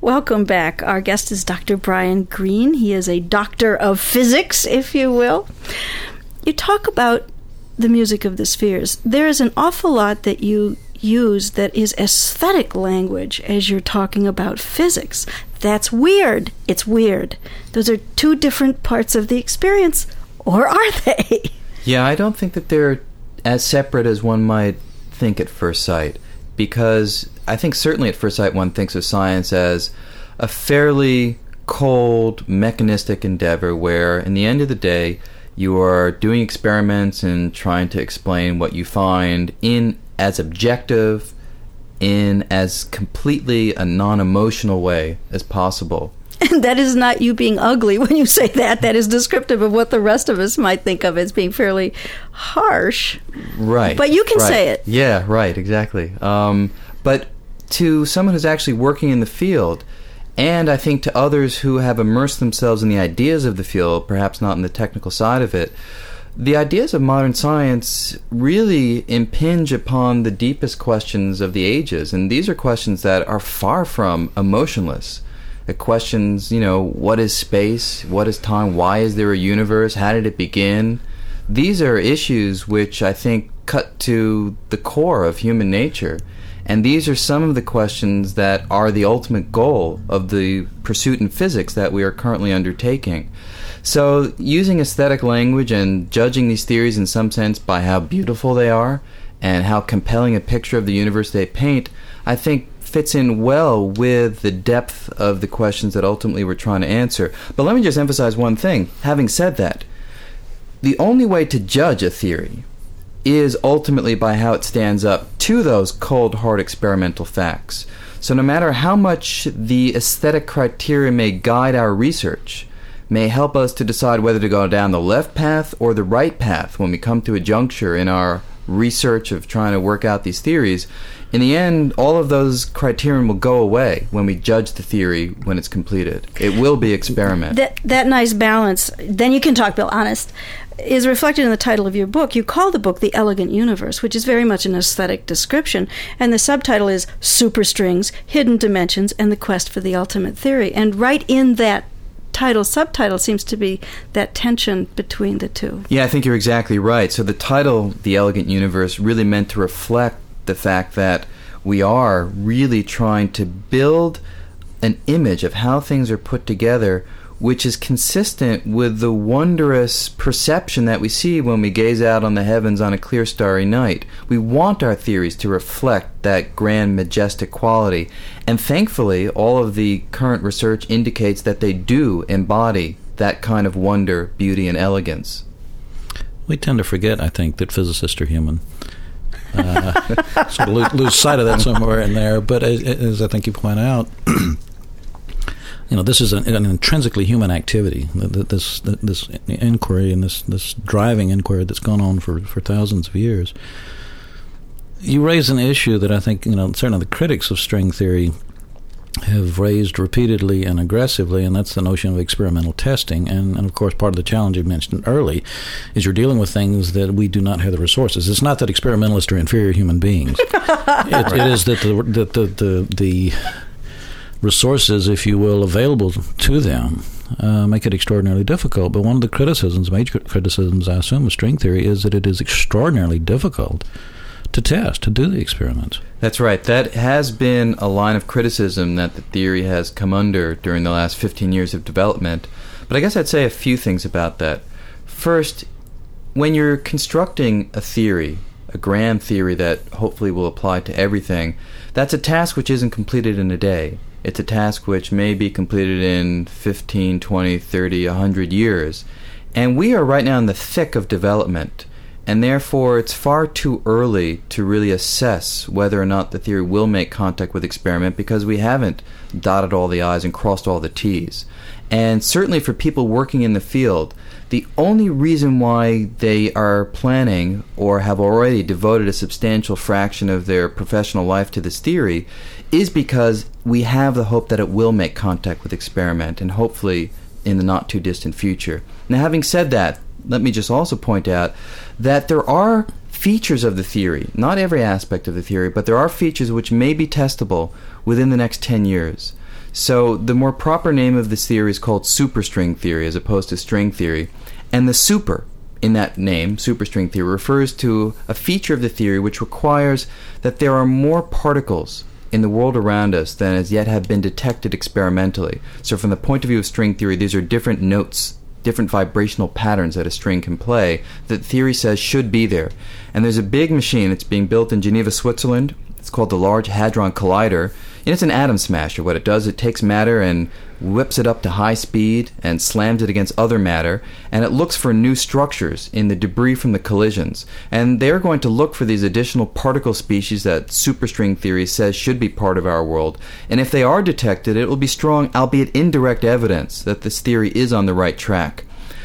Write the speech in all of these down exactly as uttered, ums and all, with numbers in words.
Welcome back. Our guest is Doctor Brian Greene. He is a doctor of physics, if you will. You talk about the music of the spheres. There is an awful lot that you use that is aesthetic language as you're talking about physics. That's weird. It's weird. Those are two different parts of the experience, or are they? Yeah, I don't think that they're as separate as one might think at first sight, because I think certainly at first sight one thinks of science as a fairly cold, mechanistic endeavor where, in the end of the day, you are doing experiments and trying to explain what you find in as objective, in as completely a non-emotional way as possible. And that is not you being ugly when you say that. That is descriptive of what the rest of us might think of as being fairly harsh. Right. But you can right. say it. Yeah, right, exactly. Um, but to someone who's actually working in the field, and I think to others who have immersed themselves in the ideas of the field, perhaps not in the technical side of it, the ideas of modern science really impinge upon the deepest questions of the ages, and these are questions that are far from emotionless. The questions, you know, what is space? What is time? Why is there a universe? How did it begin? These are issues which I think cut to the core of human nature, and these are some of the questions that are the ultimate goal of the pursuit in physics that we are currently undertaking. So using aesthetic language and judging these theories in some sense by how beautiful they are and how compelling a picture of the universe they paint, I think fits in well with the depth of the questions that ultimately we're trying to answer. But let me just emphasize one thing. Having said that, the only way to judge a theory is ultimately by how it stands up to those cold, hard experimental facts. So no matter how much the aesthetic criteria may guide our research, may help us to decide whether to go down the left path or the right path when we come to a juncture in our research of trying to work out these theories, in the end, all of those criterion will go away when we judge the theory when it's completed. It will be experiment. That, that nice balance, then you can talk, Bill, honest, is reflected in the title of your book. You call the book The Elegant Universe, which is very much an aesthetic description, and the subtitle is Superstrings, Hidden Dimensions, and the Quest for the Ultimate Theory. And right in that title subtitle seems to be that tension between the two. Yeah, I think you're exactly right. So the title, The Elegant Universe, really meant to reflect the fact that we are really trying to build an image of how things are put together which is consistent with the wondrous perception that we see when we gaze out on the heavens on a clear starry night. We want our theories to reflect that grand, majestic quality, and thankfully all of the current research indicates that they do embody that kind of wonder, beauty, and elegance. We tend to forget, I think, that physicists are human. Uh, sort of lose, lose sight of that somewhere in there, but as, as I think you point out, you know, this is an, an intrinsically human activity. This this inquiry and this, this driving inquiry that's gone on for, for thousands of years. You raise an issue that I think, you know, certainly the critics of string theory have raised repeatedly and aggressively, and that's the notion of experimental testing. And, and of course, part of the challenge you mentioned early is you're dealing with things that we do not have the resources. It's not that experimentalists are inferior human beings. it, it is that the the the, the, the resources, if you will, available to them uh, make it extraordinarily difficult. But one of the criticisms, major criticisms, I assume, of string theory is that it is extraordinarily difficult to test, to do the experiments. That's right. That has been a line of criticism that the theory has come under during the last fifteen years of development. But I guess I'd say a few things about that. First, when you're constructing a theory, a grand theory that hopefully will apply to everything, that's a task which isn't completed in a day. It's a task which may be completed in fifteen, twenty, thirty, one hundred years. And we are right now in the thick of development. And therefore, it's far too early to really assess whether or not the theory will make contact with experiment because we haven't dotted all the I's and crossed all the T's. And certainly for people working in the field, the only reason why they are planning or have already devoted a substantial fraction of their professional life to this theory is because we have the hope that it will make contact with experiment, and hopefully in the not too distant future. Now, having said that, let me just also point out that there are features of the theory, not every aspect of the theory, but there are features which may be testable within the next ten years. So the more proper name of this theory is called superstring theory as opposed to string theory. And the super in that name, superstring theory, refers to a feature of the theory which requires that there are more particles in the world around us than as yet have been detected experimentally. So from the point of view of string theory, these are different notes, different vibrational patterns that a string can play that theory says should be there. And there's a big machine. It's being built in Geneva, Switzerland. It's called the Large Hadron Collider. And it's an atom smasher. What it does, it takes matter and whips it up to high speed and slams it against other matter, and it looks for new structures in the debris from the collisions. And they're going to look for these additional particle species that superstring theory says should be part of our world. And if they are detected, it will be strong, albeit indirect evidence that this theory is on the right track.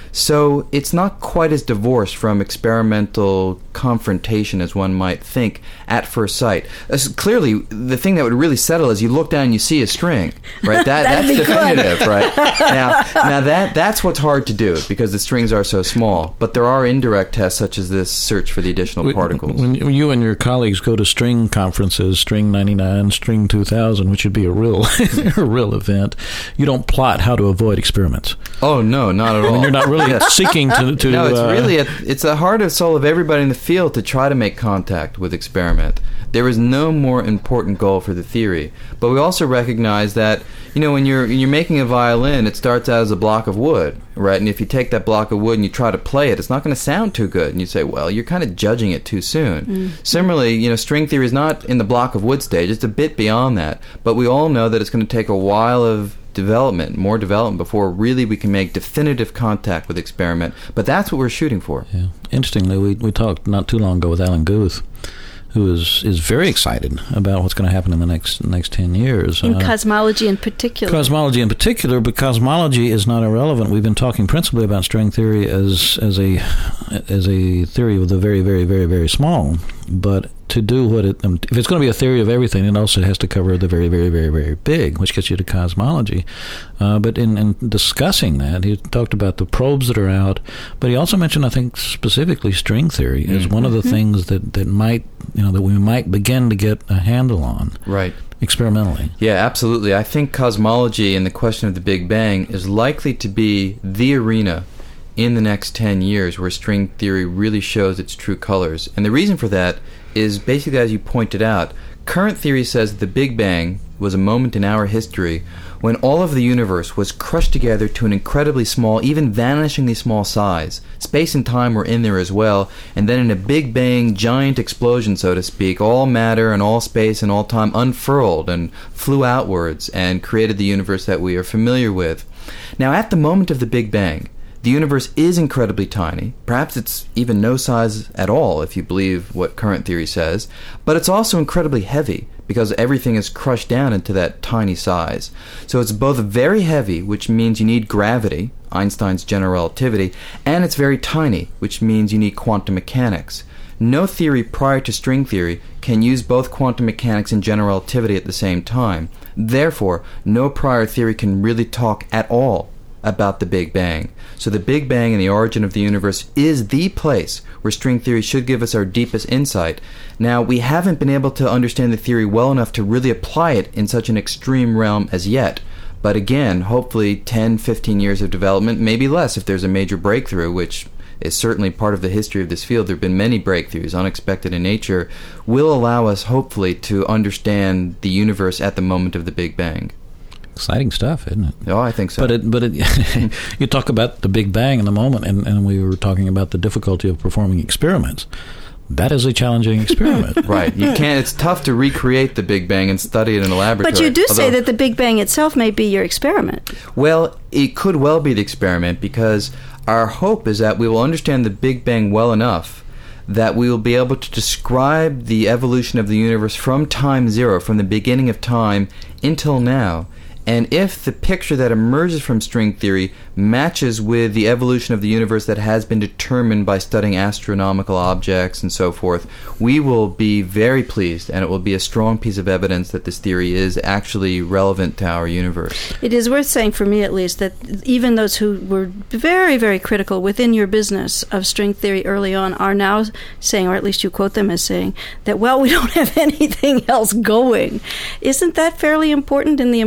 So it's not quite as divorced from experimental confrontation as one might think at first sight. As clearly, the thing that would really settle is you look down and you see a string, right? That, that's definitive, good. Right? Now, now that that's what's hard to do because the strings are so small. But there are indirect tests such as this search for the additional particles. When you and your colleagues go to string conferences, String ninety-nine, String two thousand, which would be a real, a real event, you don't plot how to avoid experiments. Oh no, not at all. I mean, you're not really Yes. seeking to, to no, it's uh, really a, it's the heart and soul of everybody in the field to try to make contact with experiment. There is no more important goal for the theory. But we also recognize that, you know, when you're when you're making a violin, it starts out as a block of wood, right? And if you take that block of wood and you try to play it, it's not going to sound too good. And you say, well, you're kind of judging it too soon. Mm. Similarly, you know, string theory is not in the block of wood stage. It's a bit beyond that. But we all know that it's going to take a while of development, more development, before really we can make definitive contact with experiment. But that's what we're shooting for. Yeah. Interestingly, we, we talked not too long ago with Alan Guth, who is, is very excited about what's going to happen in the next next ten years. In uh, cosmology in particular. Cosmology in particular, but cosmology is not irrelevant. We've been talking principally about string theory as as a as a theory of the very, very, very, very small. But to do what it, um, if it's going to be a theory of everything, it also has to cover the very, very, very, very big, which gets you to cosmology. Uh, but in, in discussing that, he talked about the probes that are out, but he also mentioned, I think, specifically string theory mm-hmm. as one of the mm-hmm. things that, that might, you know, that we might begin to get a handle on. Right. Experimentally. Yeah, absolutely. I think cosmology and the question of the Big Bang is likely to be the arena in the next ten years where string theory really shows its true colors. And the reason for that is basically, as you pointed out, current theory says that the Big Bang was a moment in our history when all of the universe was crushed together to an incredibly small, even vanishingly small size. Space and time were in there as well, and then in a Big Bang giant explosion, so to speak, all matter and all space and all time unfurled and flew outwards and created the universe that we are familiar with. Now, at the moment of the Big Bang, the universe is incredibly tiny. Perhaps it's even no size at all, if you believe what current theory says. But it's also incredibly heavy, because everything is crushed down into that tiny size. So it's both very heavy, which means you need gravity, Einstein's general relativity, and it's very tiny, which means you need quantum mechanics. No theory prior to string theory can use both quantum mechanics and general relativity at the same time. Therefore, no prior theory can really talk at all about the Big Bang. So the Big Bang and the origin of the universe is the place where string theory should give us our deepest insight. Now, we haven't been able to understand the theory well enough to really apply it in such an extreme realm as yet. But again, hopefully ten, fifteen years of development, maybe less if there's a major breakthrough, which is certainly part of the history of this field. There have been many breakthroughs, unexpected in nature, will allow us hopefully to understand the universe at the moment of the Big Bang. Exciting stuff, isn't it? Oh, I think so. But it, but it, you talk about the Big Bang in the moment, and, and we were talking about the difficulty of performing experiments. That is a challenging experiment. Right. You can't. It's tough to recreate the Big Bang and study it in a laboratory. But you do Although, say that the Big Bang itself may be your experiment. Well, it could well be the experiment, because our hope is that we will understand the Big Bang well enough that we will be able to describe the evolution of the universe from time zero, from the beginning of time until now. And if the picture that emerges from string theory matches with the evolution of the universe that has been determined by studying astronomical objects and so forth, we will be very pleased, and it will be a strong piece of evidence that this theory is actually relevant to our universe. It is worth saying, for me at least, that even those who were very, very critical within your business of string theory early on are now saying, or at least you quote them as saying, that, well, we don't have anything else going. Isn't that fairly important in the emergence of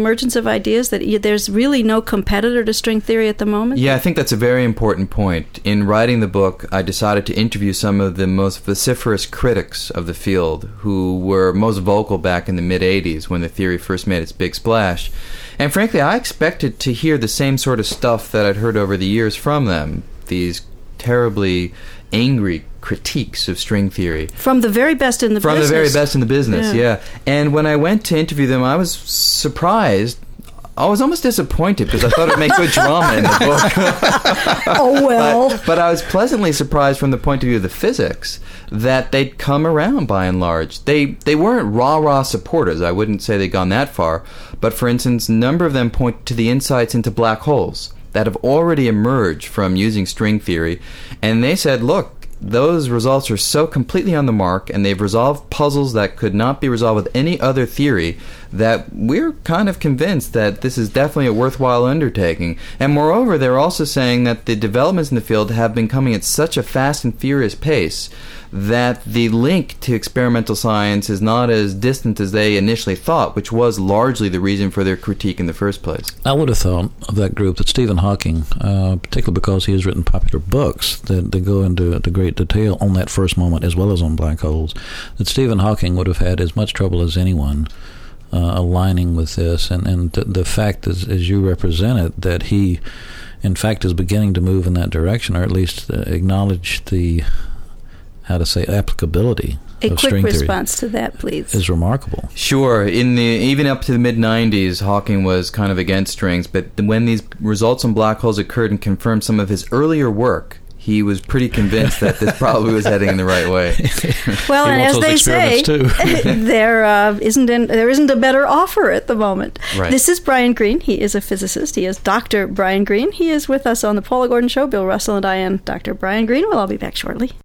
ideas, that y- there's really no competitor to string theory at the moment? Yeah, I think that's a very important point. In writing the book, I decided to interview some of the most vociferous critics of the field who were most vocal back in the mid-eighties when the theory first made its big splash. And frankly, I expected to hear the same sort of stuff that I'd heard over the years from them, these terribly angry critiques of string theory. From the very best in the From business. the very best in the business, yeah. yeah. And when I went to interview them, I was surprised. I was almost disappointed because I thought it would make good drama in the book. Oh, well. But, but I was pleasantly surprised from the point of view of the physics that they'd come around by and large. They they weren't rah-rah supporters. I wouldn't say they'd gone that far. But for instance, a number of them point to the insights into black holes that have already emerged from using string theory. And they said, look, those results are so completely on the mark, and they've resolved puzzles that could not be resolved with any other theory, that we're kind of convinced that this is definitely a worthwhile undertaking. And moreover, they're also saying that the developments in the field have been coming at such a fast and furious pace that the link to experimental science is not as distant as they initially thought, which was largely the reason for their critique in the first place. I would have thought of that group that Stephen Hawking, uh, particularly because he has written popular books that, that go into, into great detail on that first moment as well as on black holes, that Stephen Hawking would have had as much trouble as anyone uh, aligning with this. And, and the, the fact, as, as you represent it, that he, in fact, is beginning to move in that direction, or at least uh, acknowledge the, how to say, applicability A of quick string theory response to that, please. is remarkable. Sure. In the even up to the mid nineties, Hawking was kind of against strings, but when these results on black holes occurred and confirmed some of his earlier work, he was pretty convinced that this probably was heading in the right way. Well, He and wants as those they say, experiments too. there uh, isn't an, there isn't a better offer at the moment. Right. This is Brian Greene. He is a physicist. He is Doctor Brian Greene. He is with us on the Paula Gordon Show. Bill Russell and I and Doctor Brian Greene. We'll all be back shortly.